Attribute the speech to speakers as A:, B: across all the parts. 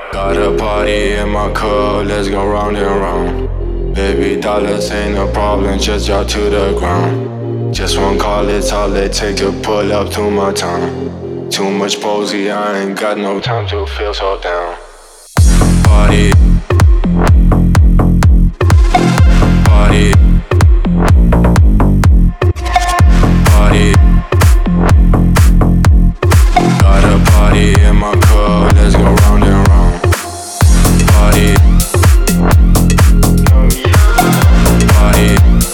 A: Got a party in my car, let's go round and round. Baby dollars ain't a problem, just drop to the ground. Just one call, it's all it take to pull up to my town. Too much posy, I ain't got no time to feel so down. Party, party, party. Got a party in my car, let's go round and round. Party, party,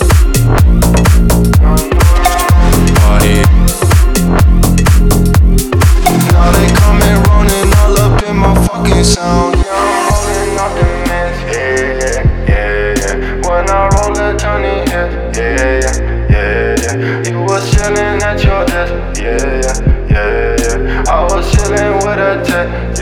A: party. Now they coming running all up in my fucking sound. Yeah, I'm rolling off the mess, yeah. When I roll it, turn it, yeah. You was chillin' at your desk, yeah. I was chillin' with a tech,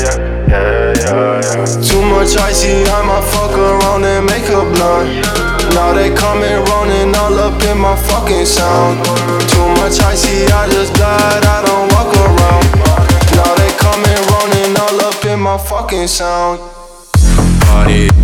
A: yeah. Too much icy, I might fuck around and make a blunt. Now they coming running all up in my fucking sound. Too much icy, I just died, I don't walk around. Now they coming running all up in my fucking sound. Party.